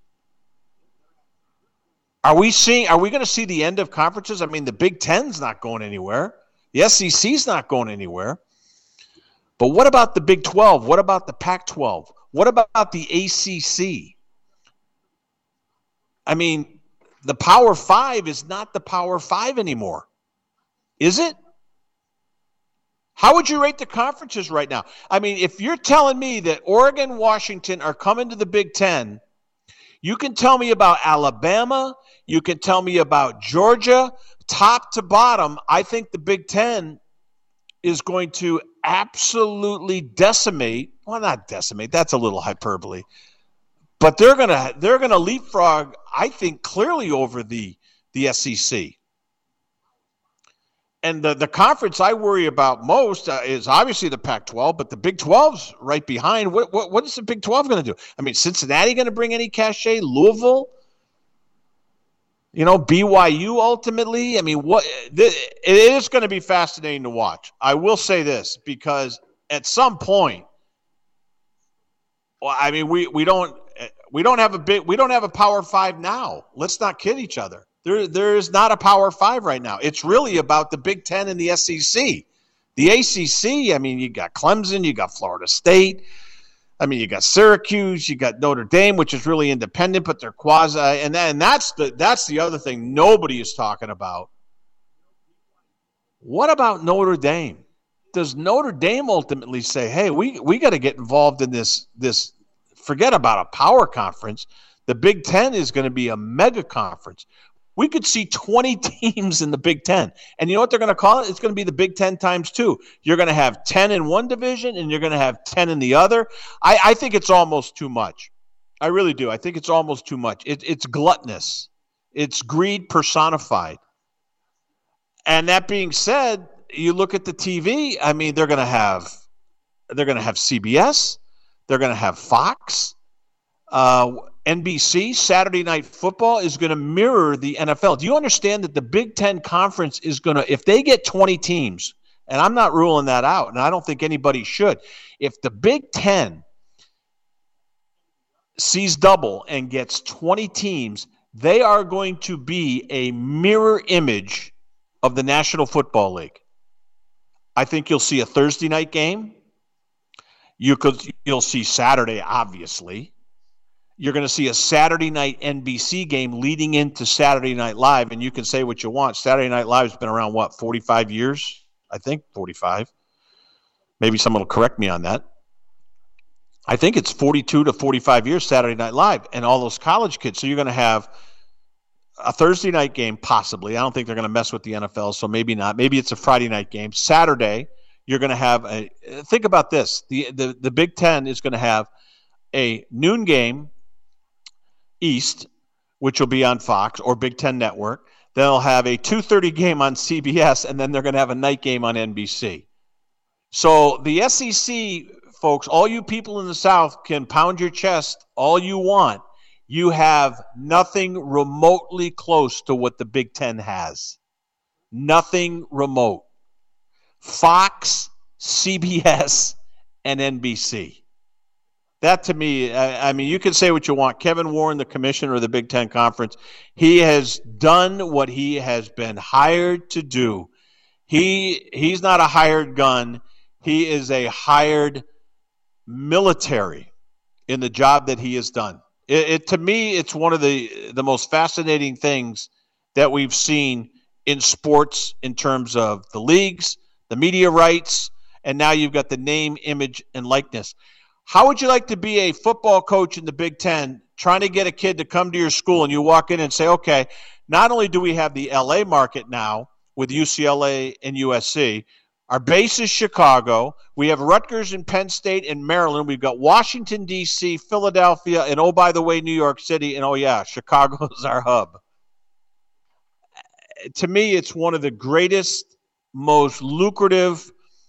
Are we going to see the end of conferences? I mean, the Big Ten's not going anywhere. The SEC's not going anywhere. But what about the Big 12? What about the Pac-12? What about the ACC? I mean, the Power 5 is not the Power 5 anymore. Is it? How would you rate the conferences right now? I mean, if you're telling me that Oregon and Washington are coming to the Big Ten, you can tell me about Alabama. You can tell me about Georgia. Top to bottom, I think the Big Ten is going to absolutely decimate. Well, not decimate. That's a little hyperbole. But they're gonna leapfrog, I think, clearly over the SEC. And the conference I worry about most is obviously the Pac-12, but the Big 12's right behind. What is the Big 12 going to do? I mean, Cincinnati going to bring any cachet? Louisville? BYU ultimately? I mean, it is going to be fascinating to watch. I will say this, because at some point, well, I mean, we don't have a Power 5 now. Let's not kid each other. There is not a Power 5 right now. It's really about the Big Ten and the SEC. The ACC, I mean, you got Clemson, you got Florida State. I mean, you got Syracuse, you got Notre Dame, which is really independent, but they're quasi. And that's the other thing nobody is talking about. What about Notre Dame? Does Notre Dame ultimately say, hey, we got to get involved in this? Forget about a power conference. The Big Ten is going to be a mega conference. We could see 20 teams in the Big Ten. And you know what they're going to call it? It's going to be the Big Ten times 2. You're going to have 10 in one division, and you're going to have 10 in the other. I think it's almost too much. I really do. I think it's almost too much. It's gluttonous. It's greed personified. And that being said, you look at the TV, I mean, they're going to have CBS. They're going to have Fox. NBC, Saturday Night Football, is going to mirror the NFL. Do you understand that the Big Ten Conference is going to, if they get 20 teams, and I'm not ruling that out, and I don't think anybody should, if the Big Ten sees double and gets 20 teams, they are going to be a mirror image of the National Football League. I think you'll see a Thursday night game. You'll see Saturday, obviously. You're going to see a Saturday night NBC game leading into Saturday Night Live, and you can say what you want. Saturday Night Live has been around, 45 years? I think 45. Maybe someone will correct me on that. I think it's 42 to 45 years Saturday Night Live, and all those college kids. So you're going to have a Thursday night game, possibly. I don't think they're going to mess with the NFL, so maybe not. Maybe it's a Friday night game. Saturday, you're going to have think about this. The Big Ten is going to have a noon game East, which will be on Fox or Big Ten Network. They'll have a 2:30 game on CBS, and then they're going to have a night game on NBC. So the SEC, folks, all you people in the South can pound your chest all you want. You have nothing remotely close to what the Big Ten has. Nothing remote. Fox, CBS, and NBC. That, to me, I mean, you can say what you want. Kevin Warren, the commissioner of the Big Ten Conference, he has done what he has been hired to do. He's not a hired gun. He is a hired military in the job that he has done. To me, it's one of the most fascinating things that we've seen in sports in terms of the leagues, the media rights, and now you've got the name, image, and likeness. How would you like to be a football coach in the Big Ten trying to get a kid to come to your school, and you walk in and say, okay, not only do we have the LA market now with UCLA and USC, Our base is Chicago. We have Rutgers and Penn State and Maryland. We've got Washington, D.C., Philadelphia, and, oh, by the way, New York City. And, oh, yeah, Chicago is our hub. To me, it's one of the greatest, most lucrative,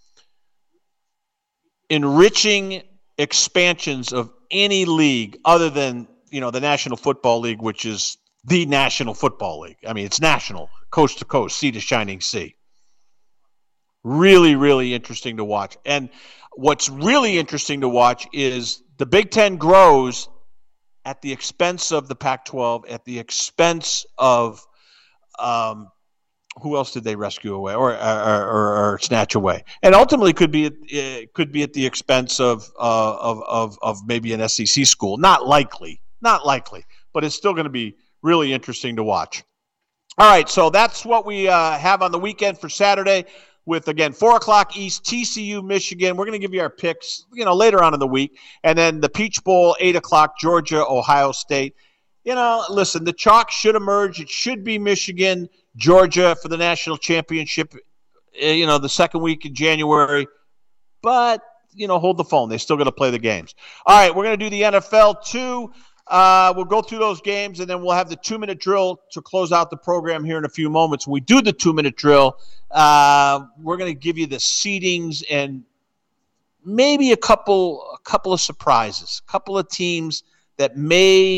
enriching expansions of any league other than, the National Football League, which is the National Football League. I mean, it's national, coast to coast, sea to shining sea. Really, really interesting to watch. And what's really interesting to watch is the Big Ten grows at the expense of the Pac-12, at the expense of who else did they rescue away or snatch away? And ultimately could be at the expense of maybe an SEC school. Not likely, but it's still going to be really interesting to watch. All right, so that's what we have on the weekend for Saturday. With, again, 4 o'clock East, TCU, Michigan. We're going to give you our picks, later on in the week. And then the Peach Bowl, 8 o'clock, Georgia, Ohio State. Listen, the chalk should emerge. It should be Michigan, Georgia for the national championship, the second week in January. But, hold the phone. They're still going to play the games. All right, we're going to do the NFL, too. We'll go through those games, and then we'll have the 2-minute drill to close out the program here in a few moments. When we do the 2-minute drill, we're going to give you the seedings and maybe a couple of surprises, a couple of teams that you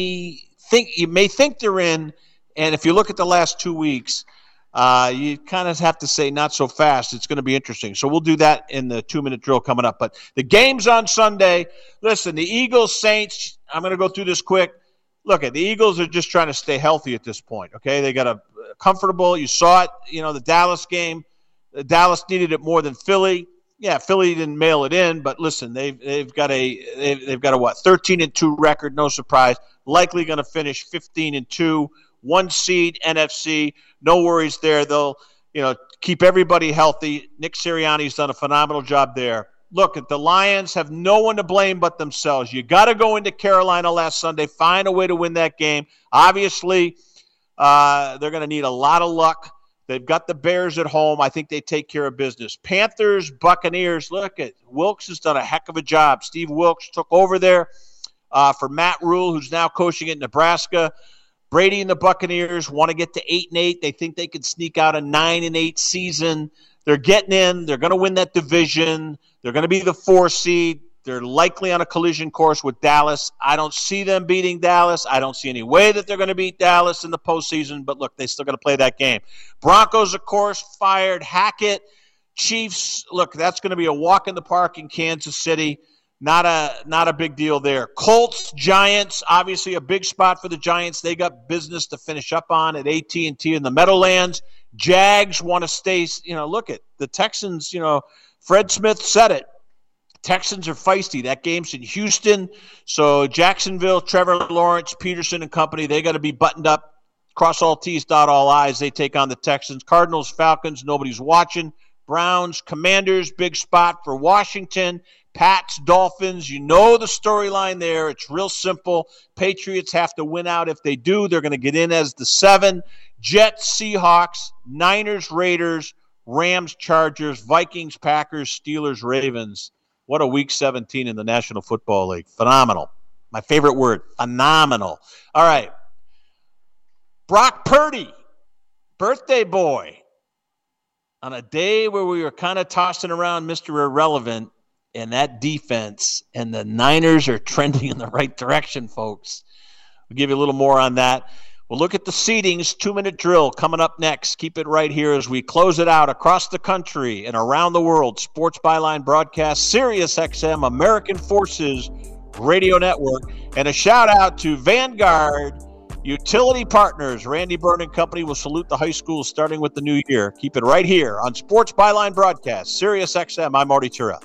may think they're in, and if you look at the last 2 weeks, you kind of have to say not so fast. It's going to be interesting. So we'll do that in the 2-minute drill coming up. But the games on Sunday, listen, the Eagles, Saints, I'm going to go through this quick. Look, the Eagles are just trying to stay healthy at this point, okay? They got a comfortable. You saw it, the Dallas game. Dallas needed it more than Philly. Yeah, Philly didn't mail it in, but listen, they've got a 13-2 record, no surprise. Likely going to finish 15-2, 1 seed NFC. No worries there. They'll, keep everybody healthy. Nick Sirianni's done a phenomenal job there. Look, the Lions have no one to blame but themselves. You got to go into Carolina last Sunday, find a way to win that game. Obviously, they're going to need a lot of luck. They've got the Bears at home. I think they take care of business. Panthers, Buccaneers, look at Wilks has done a heck of a job. Steve Wilks took over there for Matt Rule, who's now coaching at Nebraska. Brady and the Buccaneers want to get to 8-8. They think they could sneak out a 9-8 season. They're getting in. They're going to win that division. They're going to be the 4 seed. They're likely on a collision course with Dallas. I don't see them beating Dallas. I don't see any way that they're going to beat Dallas in the postseason. But, look, they still got to play that game. Broncos, of course, fired Hackett. Chiefs, look, that's going to be a walk in the park in Kansas City. Not a big deal there. Colts, Giants, obviously a big spot for the Giants. They got business to finish up on at AT&T in the Meadowlands. Jags want to stay, look at the Texans, Fred Smith said it. Texans are feisty. That game's in Houston. So Jacksonville, Trevor Lawrence, Peterson and company, they got to be buttoned up. Cross all T's, dot all I's. They take on the Texans. Cardinals, Falcons, nobody's watching. Browns, Commanders, big spot for Washington. Pats, Dolphins, the storyline there. It's real simple. Patriots have to win out. If they do, they're going to get in as the 7. Jets, Seahawks, Niners, Raiders, Rams, Chargers, Vikings, Packers, Steelers, Ravens. What a Week 17 in the National Football League. Phenomenal. My favorite word, phenomenal. All right. Brock Purdy, birthday boy. On a day where we were kind of tossing around Mr. Irrelevant, and that defense and the Niners are trending in the right direction, folks. We'll give you a little more on that. We'll look at the seedings, 2-minute drill coming up next. Keep it right here as we close it out across the country and around the world. Sports Byline broadcast, Sirius XM, American Forces Radio Network. And a shout out to Vanguard Utility Partners. Randy Byrne and company will salute the high school starting with the new year. Keep it right here on Sports Byline broadcast, Sirius XM. I'm Marty Terrell.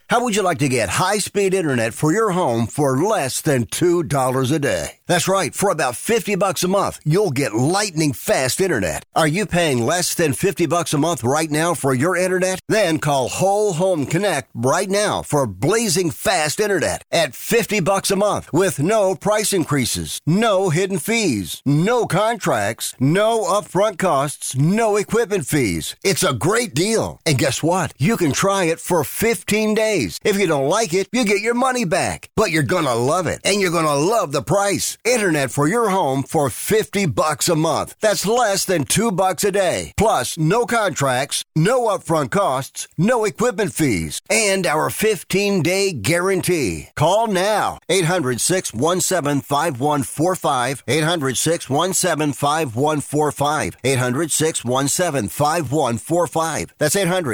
How would you like to get high-speed internet for your home for less than $2 a day? That's right. For about $50 a month, you'll get lightning fast internet. Are you paying less than $50 a month right now for your internet? Then call Whole Home Connect right now for blazing fast internet at $50 a month with no price increases, no hidden fees, no contracts, no upfront costs, no equipment fees. It's a great deal. And guess what? You can try it for 15 days. If you don't like it, you get your money back. But you're going to love it, and you're going to love the price. Internet for your home for $50 a month. That's less than $2 a day. Plus, no contracts, no upfront costs, no equipment fees, and our 15-day guarantee. Call now. 800-617-5145. 800-617-5145. 800-617-5145. That's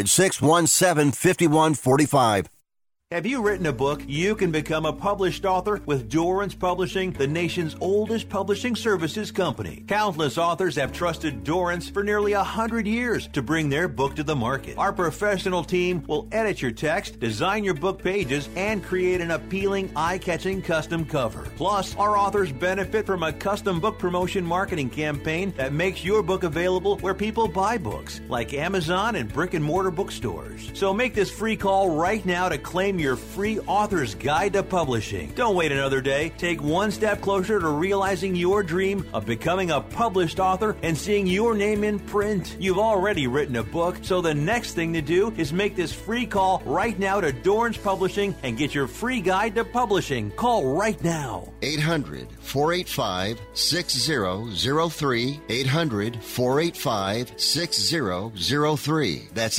800-617-5145. Have you written a book? You can become a published author with Dorrance Publishing, the nation's oldest publishing services company. Countless authors have trusted Dorrance for nearly 100 years to bring their book to the market. Our professional team will edit your text, design your book pages, and create an appealing, eye-catching custom cover. Plus, our authors benefit from a custom book promotion marketing campaign that makes your book available where people buy books, like Amazon and brick-and-mortar bookstores. So make this free call right now to claim your free author's guide to publishing. Don't wait another day. Take one step closer to realizing your dream of becoming a published author and seeing your name in print. You've already written a book, so the next thing to do is make this free call right now to Dorrance Publishing and get your free guide to publishing. Call right now. 800-485-6003. 800-485-6003. That's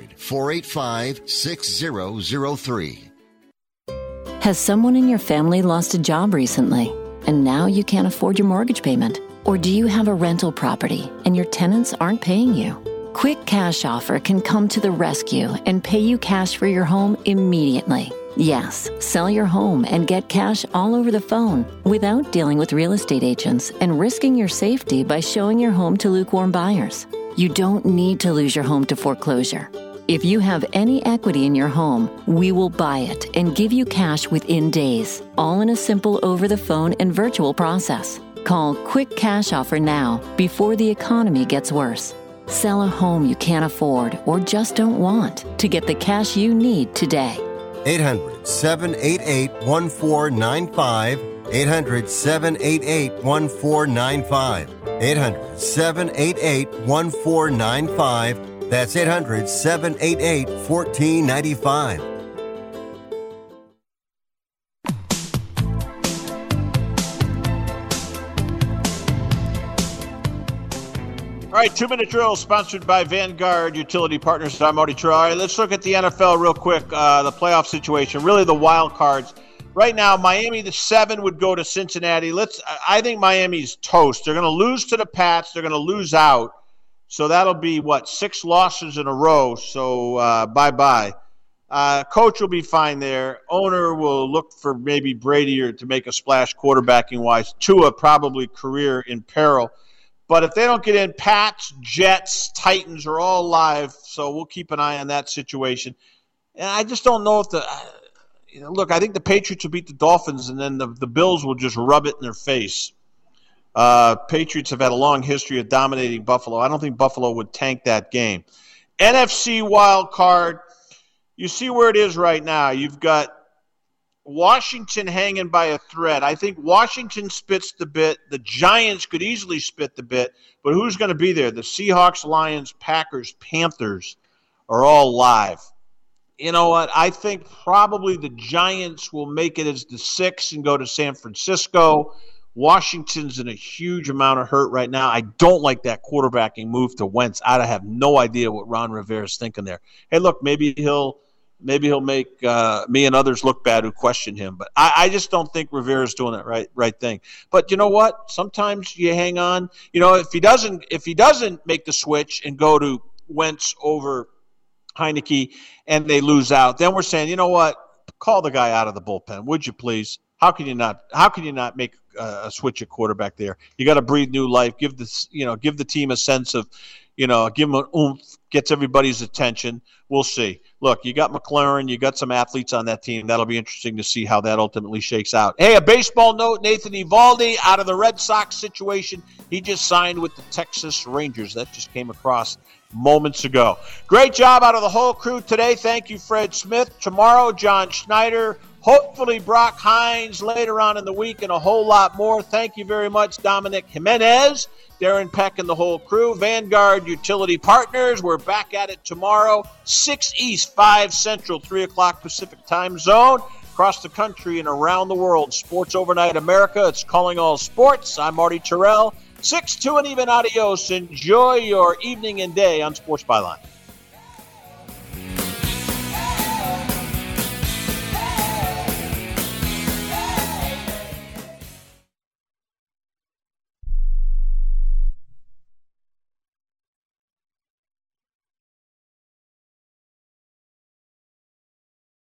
800-485-6003. Has someone in your family lost a job recently, and now you can't afford your mortgage payment? Or do you have a rental property and your tenants aren't paying you? Quick Cash Offer can come to the rescue and pay you cash for your home immediately. Yes, sell your home and get cash all over the phone without dealing with real estate agents and risking your safety by showing your home to lukewarm buyers. You don't need to lose your home to foreclosure. If you have any equity in your home, we will buy it and give you cash within days, all in a simple over-the-phone and virtual process. Call Quick Cash Offer now before the economy gets worse. Sell a home you can't afford or just don't want to get the cash you need today. 800-788-1495. 800-788-1495. 800-788-1495. That's 800-788-1495. All right, 2-minute drill sponsored by Vanguard Utility Partners. I'm Marty Troy. All right, let's look at the NFL real quick, the playoff situation, really the wild cards. Right now, Miami, the 7 would go to Cincinnati. I think Miami's toast. They're going to lose to the Pats. They're going to lose out. So that'll be, 6 losses in a row. So bye-bye. Coach will be fine there. Owner will look for maybe Brady or to make a splash quarterbacking-wise. Tua probably career in peril. But if they don't get in, Pats, Jets, Titans are all live. So we'll keep an eye on that situation. And I just don't know if look, I think the Patriots will beat the Dolphins, and then the Bills will just rub it in their face. Patriots have had a long history of dominating Buffalo. I don't think Buffalo would tank that game. NFC wild card, you see where it is right now. You've got Washington hanging by a thread. I think Washington spits the bit. The Giants could easily spit the bit, but who's going to be there? The Seahawks, Lions, Packers, Panthers are all live. You know what? I think probably the Giants will make it as the 6 and go to San Francisco. Washington's in a huge amount of hurt right now. I don't like that quarterbacking move to Wentz. I have no idea what Ron Rivera's thinking there. Hey, look, maybe he'll make me and others look bad who question him. But I just don't think Rivera's doing that right thing. But you know what? Sometimes you hang on. You know, if he doesn't make the switch and go to Wentz over Heineke and they lose out, then we're saying, you know what? Call the guy out of the bullpen, would you please? How can you not make a switch at quarterback there? You got to breathe new life. Give the team a sense of, give him an oomph, gets everybody's attention. We'll see. Look, you got McLaren, you got some athletes on that team. That'll be interesting to see how that ultimately shakes out. Hey, a baseball note, Nathan Eovaldi out of the Red Sox situation. He just signed with the Texas Rangers. That just came across moments ago. Great job out of the whole crew today. Thank you, Fred Smith. Tomorrow, John Schneider. Hopefully, Brock Hines later on in the week and a whole lot more. Thank you very much, Dominic Jimenez, Darren Peck, and the whole crew. Vanguard Utility Partners. We're back at it tomorrow, 6 East, 5 Central, 3 o'clock Pacific time zone. Across the country and around the world, Sports Overnight America. It's Calling All Sports. I'm Marty Terrell. 6-2 and even adios. Enjoy your evening and day on Sports Byline.